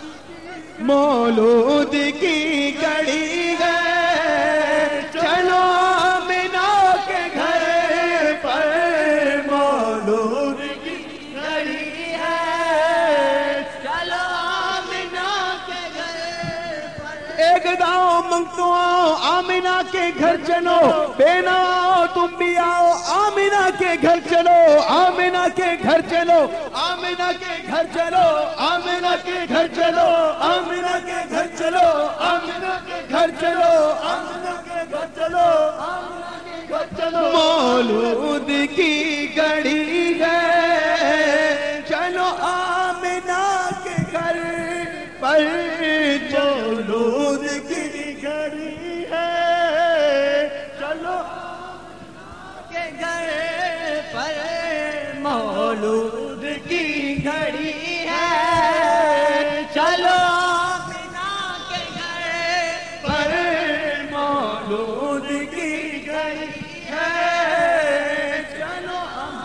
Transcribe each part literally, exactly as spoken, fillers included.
مولود کی گھڑی ہے چلو آمنہ کے گھر پر مولود کی گھڑی ہے چلو آمنہ کے گھر پر ایک داؤ منگتو آؤ آمنہ کے گھر چلو بینا آؤ تم بھی آؤ آمنہ کے گھر چلو آمنہ کے گھر چلو آمنہ کے گھر چلو آمنہ کے گھر چلو آمنہ کے گھر چلو آمنہ کے گھر چلو آمنہ کے گھر چلو آمنہ کے گھر چلو مولود کی گھڑی ہے چلو آمنہ کے گھر پر مولود کی گھڑی ہے چلو کے گھر پر مولود کی گھڑی ہے چلو آمنہ کے گھر پر مولود کی گھڑی ہے چلو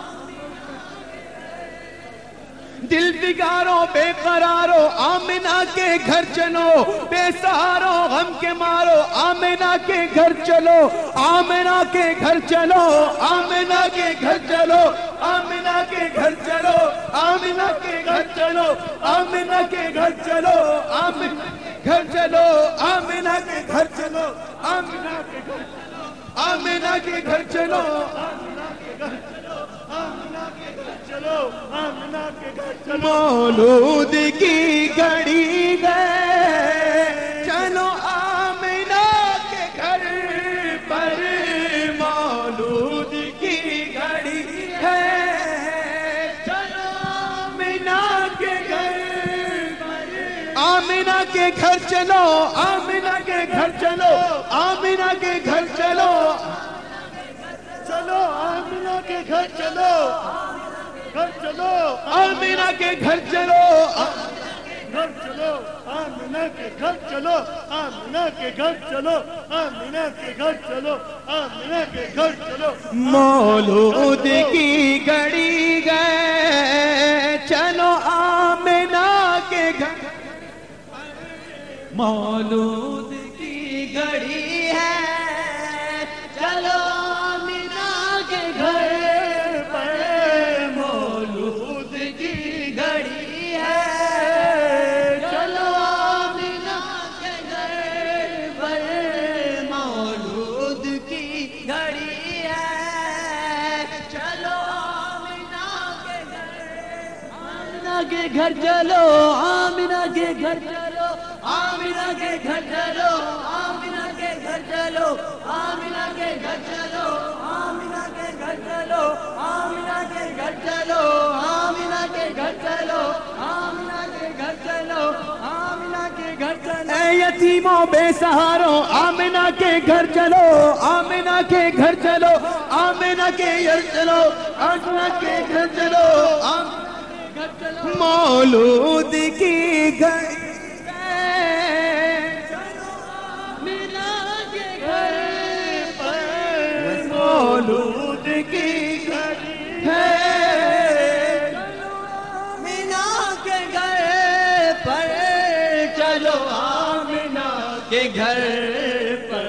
دل بگارو بے قرارو آمنہ کے گھر چلو بے سہارو غم کے مارو آمنہ کے گھر چلو آمنہ کے گھر چلو آمنہ کے گھر چلو آمنہ کے گھر چلو آمنہ کے گھر چلو آمنہ کے گھر چلو آمنہ گھر چلو آمنہ کے گھر چلو آمنہ کے گھر چلو آمنہ کے گھر چلو آمنہ کے گھر چلو آمنہ کے گھر چلو آمنہ کے گھر چلو مولود کی گھڑی ہے چلو آمنہ کے گھر پر مولود کی گھڑی ہے چلو آمنہ کے گھر پر آمنہ کے گھر چلو آمنہ کے گھر چلو آمنہ کے گھر چلو چلو آمنہ کے گھر چلو گھر چلو آمنہ کے گھر چلو گھر چلو آمنہ کے گھر چلو آمنہ کے گھر چلو آمنہ کے گھر چلو آمنہ کے گھر چلو مولود کی گھڑی گئے چلو آمنہ کے گھر مولود کی گھڑی ہے چلو آمنہ کے گھر پر مولود کی گھڑی ہے چلو آمنہ کے گھر پر مولود کی گھڑی ہے چلو آمنہ کے گھر آمنہ کے گھر چلو آمنہ کے گھر چلو آمنہ کے گھر چلو آمنہ کے گھر چلو آمنہ کے گھر چلو آمنہ کے گھر چلو آمنہ کے گھر چلو آمنہ کے گھر چلو آمنہ کے گھر چلو آمنہ کے گھر چلو اے یتیموں بے سہاروں آمنہ کے گھر چلو آمنہ کے گھر چلو آمنہ کے گھر چلو آمنہ کے گھر چلو مولود کی گھڑی مولود کی گھڑی ہے آمنہ کے گھر پر چلو آمنہ کے گھر پر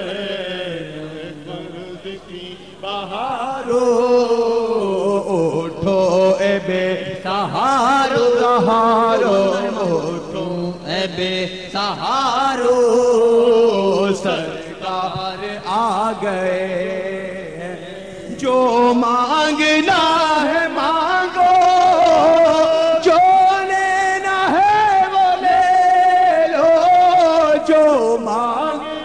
مولود کی بہارو اٹھو اے بے سہارو سہارو اٹھو اے بے سہارو سرکار آ گئے جو مانگنا ہے مانگو جو لینا ہے وہ لے لو جو مانگنا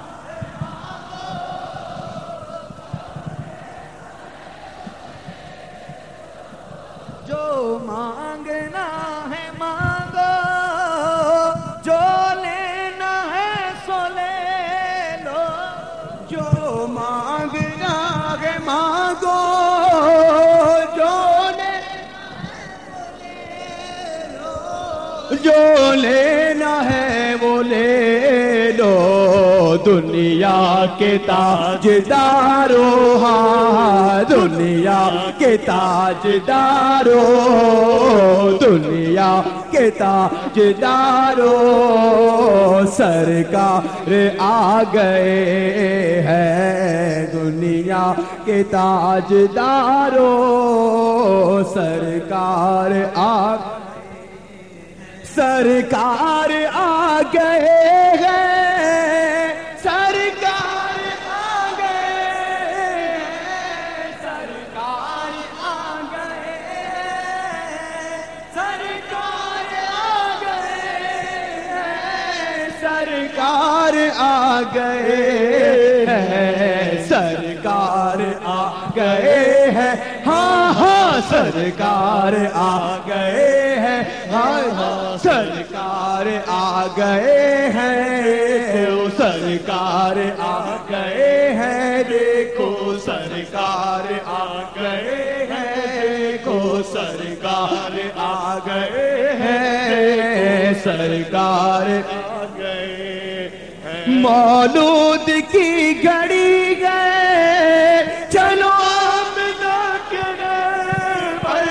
جو مانگنا ہے مانگو جو لینا ہے سو لے لو جو مانگنا مانگو جو جو لینا ہے وہ لے لو دنیا کے تاجدارو ہاں دنیا کے تاجدارو دنیا کے تاجدارو سرکار آ گئے ہیں، دنیا کے تاجدارو سرکار آ سرکار آ گئے ہیں، سرکار آ گئے ہیں، سرکار آ گئے ہیں، سرکار آ گئے ہیں، سرکار آ گئے ہیں، سرکار آ گئے ہیں، ہاں ہاں سرکار آ گئے ہیں، ہاں ہاں سرکار آ گئے ہیں، سرکار آ گئے ہیں، دیکھو سرکار آ گئے ہیں، دیکھو سرکار آ گئے ہیں، سرکار آ گئے ہیں، مولود کی گھڑی گئے چلو آمنہ کے گھر پر،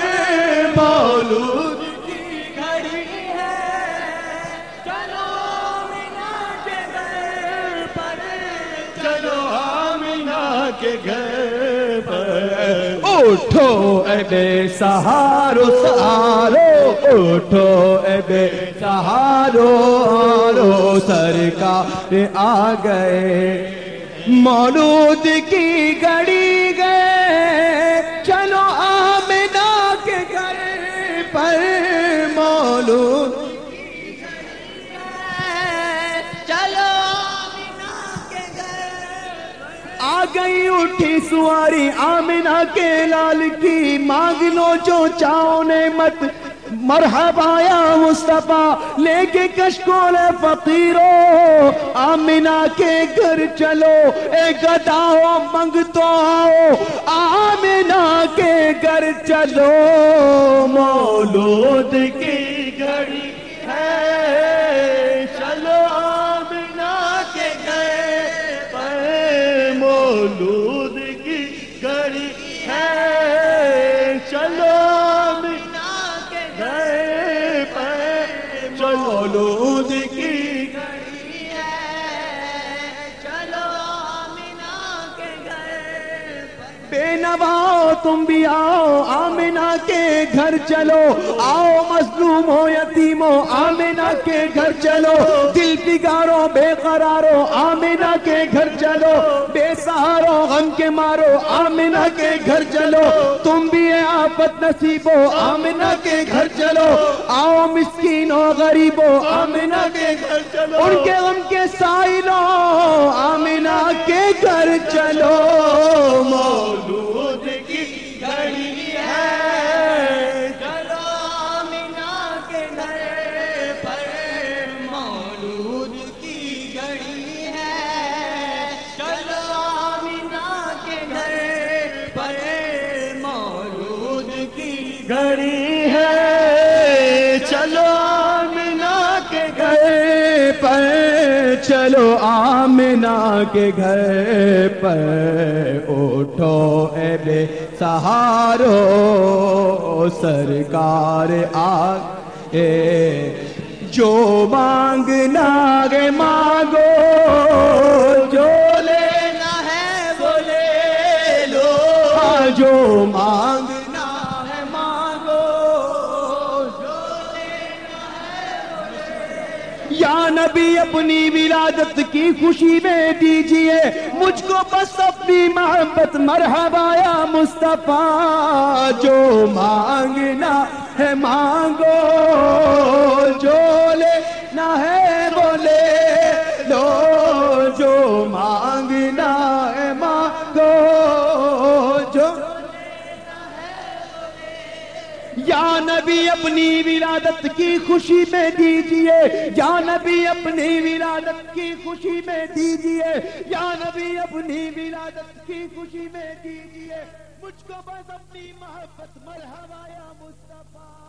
مولود کی گھڑی ہے چلو آمنہ کے گھر پر، چلو آمنہ کے گھر پر، اٹھو اے بے سہارو سہارو، اٹھو اے بے سہارو آرو، سرکار آ گئے، مولود کی گھڑی گئے چلو آمنہ کے گھر پر، مولود کی گھڑی گئے چلو آمنہ کے گھر، آ گئی اٹھی سواری آمنہ کے لال کی، مانگ لو جو چاہو نعمت، مرحبا یا مصطفیٰ، لے کے کشکول فقیرو آمنہ کے گھر چلو، اے گداؤ منگ تو آؤ آمنہ کے گھر چلو، مولود کی گھڑی ہے چلو آمنہ کے گھر پر، مولود کی گھڑی ہے چلو مولود کی گھڑی ہے چلو آمنہ کے گھر پر، بے نواؤ تم بھی آؤ آمنہ کے گھر چلو، آؤ مظلوم ہو یتیم ہو آمنہ کے گھر چلو، دل بگارو بے قرارو آمنہ کے گھر چلو، بے سہارو غم کے مارو آمنہ کے گھر چلو، تم بھی آفت نصیب ہو آمنہ کے گھر چلو، آؤ مسکین ہو غریب ہو آمنہ کے گھر چلو، ان کے غم کے سائلو آمنہ کے گھر چلو، مولود کی گھڑی ہے چلو آمنہ کے گھر پر، مولود کی گھڑی ہے چلو آمنہ کے گھر پر، مولود کی گھڑی ہے چلو آمنہ کے گھر پر، چلو آمنہ کے گھر پر، اٹھو اے بے سہارو سرکار آ گئے، جو مانگنا ہے مانگو، جو لینا ہے وہ لے لو، جو مانگنا ہے مانگو، جو لینا ہے وہ لے لو، یا نبی اپنی ولادت کی خوشی میں دیجئے مجھ کو بس اپنی محبت، مرحبا یا مصطفیٰ، جو مانگنا ہے مانگو، جو لینا ہے وہ لے لو، جو مانگنا ہے مانگو، جو یا نبی اپنی ولادت کی خوشی میں دیجئے، یا نبی اپنی ولادت کی خوشی میں دیجئے، یا نبی اپنی ولادت کی خوشی میں دیجئے مجھ کو بس اپنی محبت، مرحبا یا مصطفیٰ۔